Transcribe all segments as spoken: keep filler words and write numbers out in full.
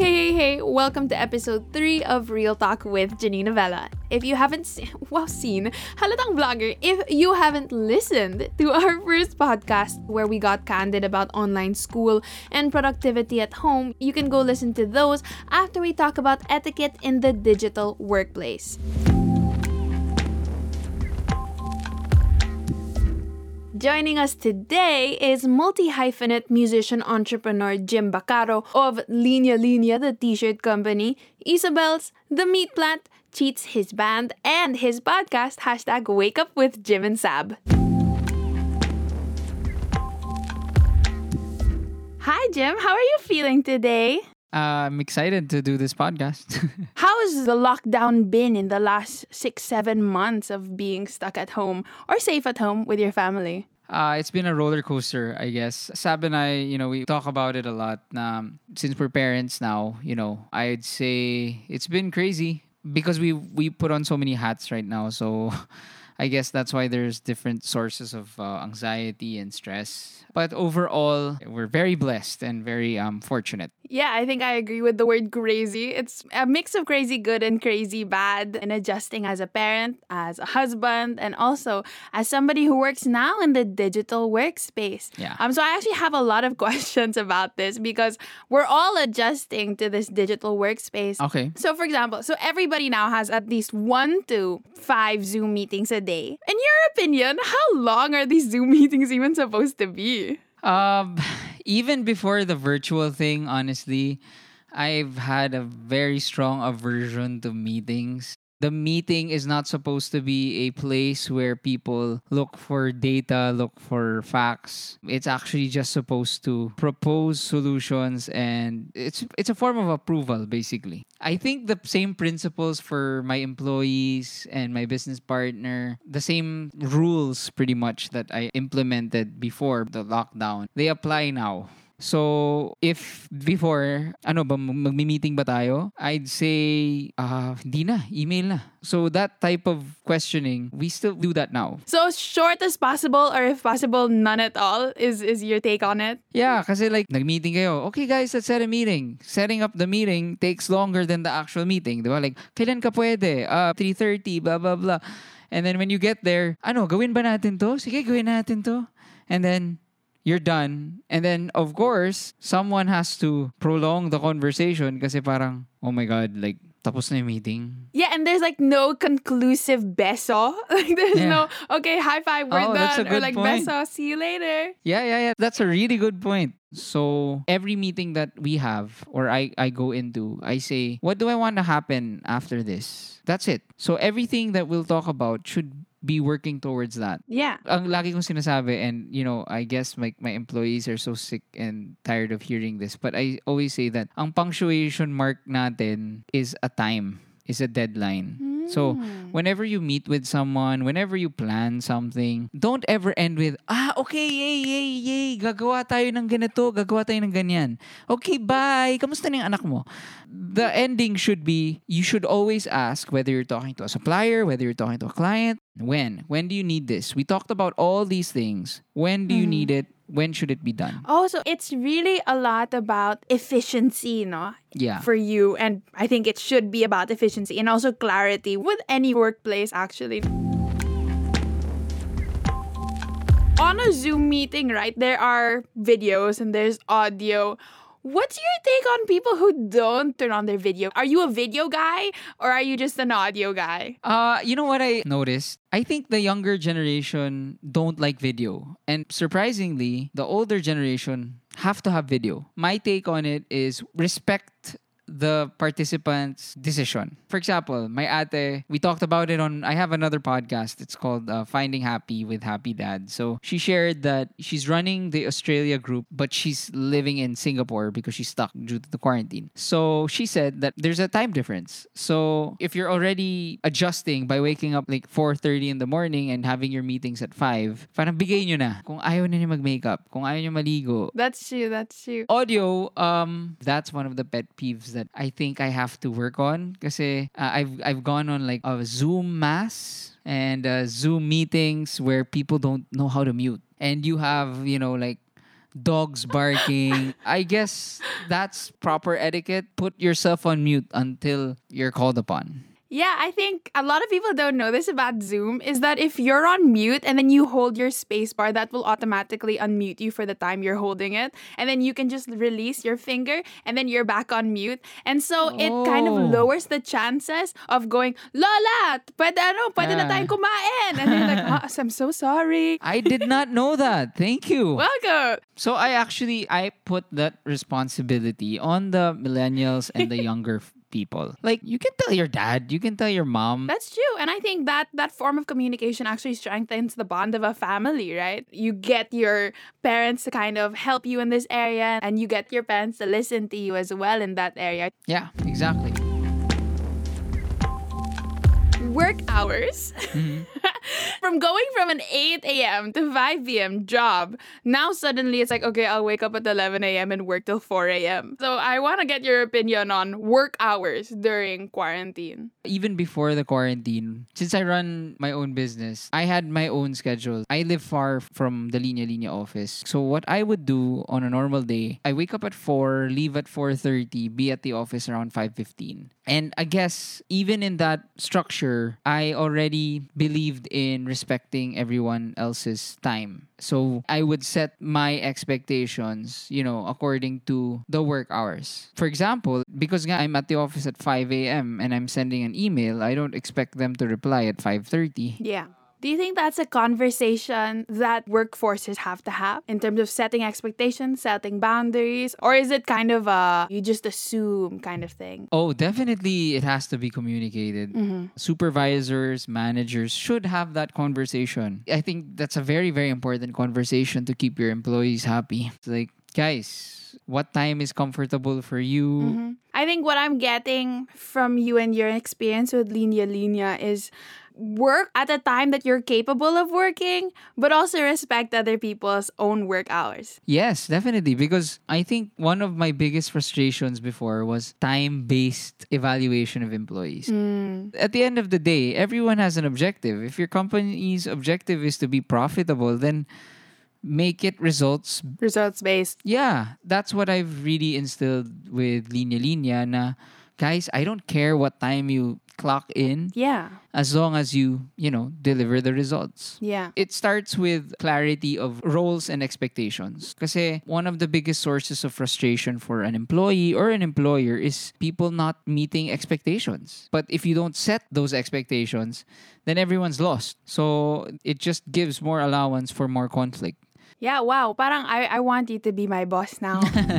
Hey, hey, hey, welcome to episode three of Real Talk with Janine Novella. If you haven't se- wow, seen, halatang vlogger, if you haven't listened to our first podcast where we got candid about online school and productivity at home, you can go listen to those after we talk about etiquette in the digital workplace. Joining us today is multi-hyphenate musician entrepreneur Jim Bacaro of Linya Linya, the t-shirt company, Isabel's The Meat Plant, Cheats his band, and his podcast, hashtag Wake Up with Jim and Sab. Hi Jim, how are you feeling today? Uh, I'm excited to do this podcast. How has the lockdown been in the last six, seven months of being stuck at home or safe at home with your family? Uh, it's been a roller coaster, I guess. Sab and I, you know, we talk about it a lot. Um, since we're parents now, you know, I'd say it's been crazy because we we put on so many hats right now. So I guess that's why there's different sources of uh, anxiety and stress. But overall, we're very blessed and very um, fortunate. Yeah, I think I agree with the word crazy. It's a mix of crazy good and crazy bad, and adjusting as a parent, as a husband, and also as somebody who works now in the digital workspace. Yeah. Um. So I actually have a lot of questions about this because we're all adjusting to this digital workspace. Okay. So, for example, so everybody now has at least one to five Zoom meetings a day. In your opinion, how long are these Zoom meetings even supposed to be? Um, even before the virtual thing, honestly, I've had a very strong aversion to meetings. The meeting is not supposed to be a place where people look for data, look for facts. It's actually just supposed to propose solutions, and it's it's a form of approval, basically. I think the same principles for my employees and my business partner, the same rules pretty much that I implemented before the lockdown, they apply now. So, if before, ano ba, magmi-meeting ba tayo? I'd say, ah, hindi na, email na. So, that type of questioning, we still do that now. So short as possible, or if possible, none at all, is is your take on it? Yeah, kasi like, nag-meeting kayo. Okay guys, let's set a meeting. Setting up the meeting takes longer than the actual meeting. Di ba? Like, kailan ka pwede? Uh, three thirty, blah, blah, blah. And then when you get there, ano, gawin ba natin to? Sige, gawin natin to. And then, you're done. And then, of course, someone has to prolong the conversation kasi parang, oh my God, like, tapos na yung meeting. Yeah, and there's like no conclusive beso. Like there's Yeah. no, okay, high five, we're Oh, that's a done. Or good like point. beso, see you later. Yeah, yeah, yeah. That's a really good point. So, every meeting that we have or I, I go into, I say, what do I want to happen after this? That's it. So, everything that we'll talk about should be working towards that. Yeah. Ang lagi kong sinasabi, and you know, I guess my, my employees are so sick and tired of hearing this, but I always say that ang punctuation mark natin is a time, is a deadline. So, whenever you meet with someone, whenever you plan something, don't ever end with, ah, okay, yay, yay, yay, gagawa tayo ng ganito, gagawa tayo ng ganyan. Okay, bye. Kamusta na yung anak mo? The ending should be, you should always ask whether you're talking to a supplier, whether you're talking to a client, when? When do you need this? We talked about all these things. When do you need it? When should it be done? Oh, so it's really a lot about efficiency, no? Yeah. For you. And I think it should be about efficiency and also clarity with any workplace, actually. On a Zoom meeting, right, there are videos and there's audio. What's your take on people who don't turn on their video? Are you a video guy or are you just an audio guy? Uh, you know what I noticed? I think the younger generation don't like video. And surprisingly, the older generation have to have video. My take on it is respect the participant's decision. For example, my ate, we talked about it on, I have another podcast. It's called uh, Finding Happy with Happy Dad. So she shared that she's running the Australia group, but she's living in Singapore because she's stuck due to the quarantine. So she said that there's a time difference. So if you're already adjusting by waking up like four thirty in the morning and having your meetings at five, parang bigay nyo na. Kung ayaw na niya mag-makeup, kung ayaw niya maligo. That's true, that's true. Audio, um, that's one of the pet peeves that I think I have to work on kasi uh, I've I've gone on like a Zoom mass and uh, Zoom meetings where people don't know how to mute, and you have, you know, like dogs barking. I guess that's proper etiquette. Put yourself on mute until you're called upon. Yeah, I think a lot of people don't know this about Zoom is that if you're on mute and then you hold your space bar, that will automatically unmute you for the time you're holding it. And then you can just release your finger and then you're back on mute. And so it kind of Oh. lowers the chances of going, Lola, pwede, ano, pwede na Yeah. tayong kumain. And then you're like, "Ah, I'm so sorry. I did not know that. Thank you. Welcome. So I actually I put that responsibility on the millennials and the younger f- people. Like you can tell your dad, you can tell your mom. That's true. And I think that that form of communication actually strengthens the bond of a family, right? You get your parents to kind of help you in this area and you get your parents to listen to you as well in that area. Yeah, exactly. Work hours. From going from an eight a.m. to five p.m. job, now suddenly it's like, okay, I'll wake up at eleven a.m. and work till four a.m. So I want to get your opinion on work hours during quarantine. Even before the quarantine, since I run my own business, I had my own schedule. I live far from the Linya Linya office. So what I would do on a normal day, I wake up at four, leave at four thirty, be at the office around five fifteen. And I guess even in that structure, I already believed in respecting everyone else's time. So I would set my expectations, you know, according to the work hours. For example, because nga I'm at the office at five a.m. and I'm sending an email, I don't expect them to reply at five thirty. Yeah. Do you think that's a conversation that workforces have to have in terms of setting expectations, setting boundaries? Or is it kind of a you just assume kind of thing? Oh, definitely it has to be communicated. Supervisors, managers should have that conversation. I think that's a very, very important conversation to keep your employees happy. It's like, guys, what time is comfortable for you? I think what I'm getting from you and your experience with Linya Linya is work at a time that you're capable of working, but also respect other people's own work hours. Yes, definitely. Because I think one of my biggest frustrations before was time based evaluation of employees. At the end of the day, everyone has an objective. If your company's objective is to be profitable, then make it results. Results based. Yeah, that's what I've really instilled with Linya Linya na, guys, I don't care what time you clock in Yeah. as long as you, you know, deliver the results. Yeah. It starts with clarity of roles and expectations. Kasi one of the biggest sources of frustration for an employee or an employer is people not meeting expectations. But if you don't set those expectations, then everyone's lost. So it just gives more allowance for more conflict. Yeah, wow. Parang I, I want you to be my boss now.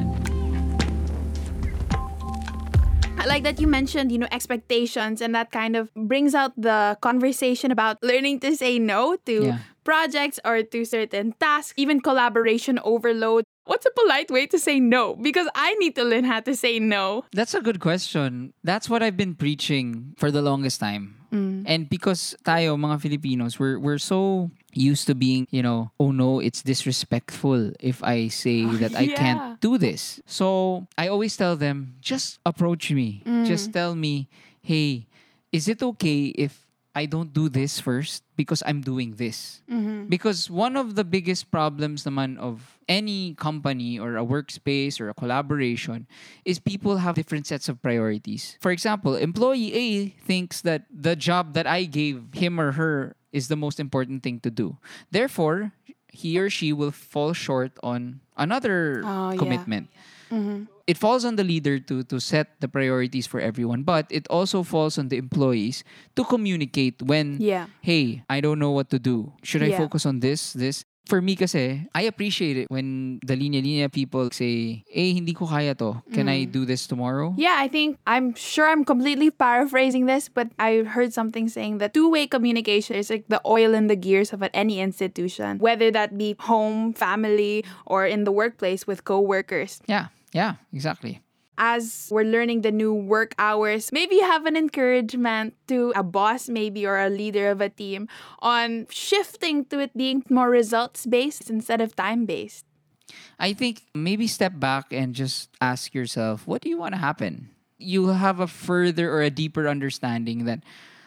I like that you mentioned, you know, expectations, and that kind of brings out the conversation about learning to say no to Yeah. projects or to certain tasks, even collaboration overload. What's a polite way to say no? Because I need to learn how to say no. That's a good question. That's what I've been preaching for the longest time. And because tayo, mga Filipinos, we're, we're so used to being, you know, oh no, it's disrespectful if I say that I yeah. can't do this. So I always tell them, just approach me. Just tell me, hey, is it okay if I don't do this first because I'm doing this? Because one of the biggest problems naman of any company or a workspace or a collaboration is people have different sets of priorities. For example, employee A thinks that the job that I gave him or her is the most important thing to do. Therefore, he or she will fall short on another Oh, yeah. commitment. It falls on the leader to to set the priorities for everyone, but it also falls on the employees to communicate when, Yeah. hey, I don't know what to do. Should I Yeah. focus on this, this? For me kasi, I appreciate it when the linya-linya people say, eh, hindi ko kaya to. Can I do this tomorrow? Yeah, I think I'm sure I'm completely paraphrasing this, but I heard something saying that two-way communication is like the oil in the gears of any institution, whether that be home, family, or in the workplace with co-workers. Yeah, yeah, exactly. As we're learning the new work hours, maybe you have an encouragement to a boss maybe or a leader of a team on shifting to it being more results-based instead of time-based. I think maybe step back and just ask yourself, what do you want to happen? You'll have a further or a deeper understanding that,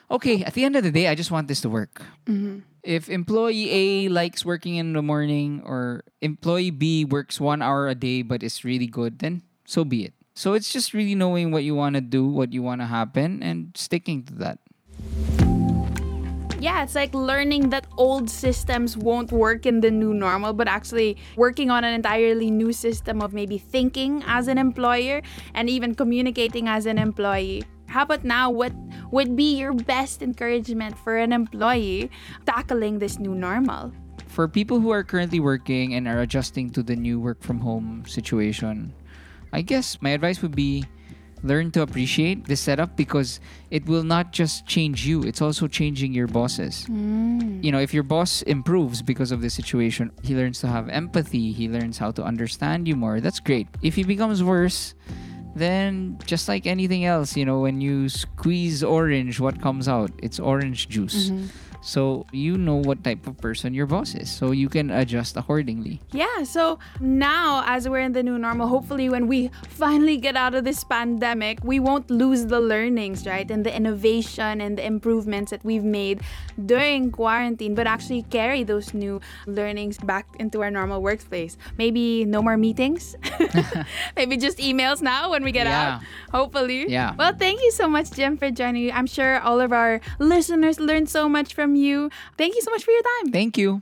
okay, at the end of the day, I just want this to work. Mm-hmm. If employee A likes working in the morning or employee B works one hour a day but is really good, then so be it. So it's just really knowing what you want to do, what you want to happen, and sticking to that. Yeah, it's like learning that old systems won't work in the new normal, but actually working on an entirely new system of maybe thinking as an employer and even communicating as an employee. How about now, what would be your best encouragement for an employee tackling this new normal? For people who are currently working and are adjusting to the new work from home situation, I guess my advice would be learn to appreciate this setup because it will not just change you, it's also changing your bosses. Mm. You know, if your boss improves because of this situation, he learns to have empathy, he learns how to understand you more. That's great. If he becomes worse, then just like anything else, you know, when you squeeze orange, what comes out? It's orange juice. Mm-hmm. So you know what type of person your boss is. So you can adjust accordingly. Yeah, so now as we're in the new normal, hopefully when we finally get out of this pandemic, we won't lose the learnings, right? And the innovation and the improvements that we've made during quarantine, but actually carry those new learnings back into our normal workplace. Maybe no more meetings. Maybe just emails now when we get Yeah. out. Hopefully. Yeah. Well, thank you so much, Jim, for joining me. I'm sure all of our listeners learned so much from you. Thank you so much for your time. Thank you.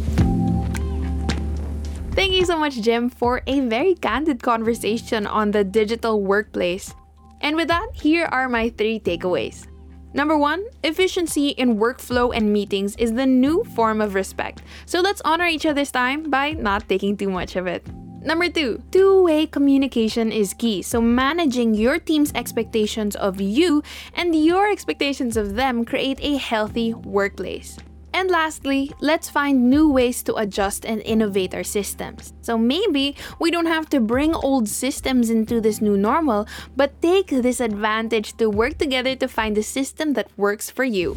Thank you so much, Jim, for a very candid conversation on the digital workplace. And with that, here are my three takeaways. Number one, efficiency in workflow and meetings is the new form of respect. So let's honor each other's time by not taking too much of it. Number two, two-way communication is key. So managing your team's expectations of you and your expectations of them create a healthy workplace. And lastly, let's find new ways to adjust and innovate our systems. So maybe we don't have to bring old systems into this new normal, but take this advantage to work together to find a system that works for you.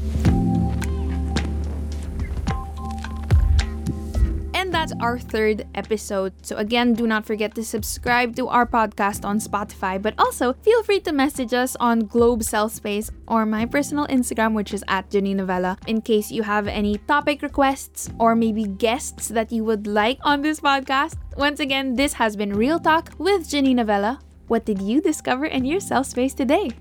And that's our third episode. So again, do not forget to subscribe to our podcast on Spotify, but also feel free to message us on Globe Self Space or my personal Instagram, which is at Janine Novella, in case you have any topic requests or maybe guests that you would like on this podcast. Once again, this has been Real Talk with Janine Novella. What did you discover in your self space today?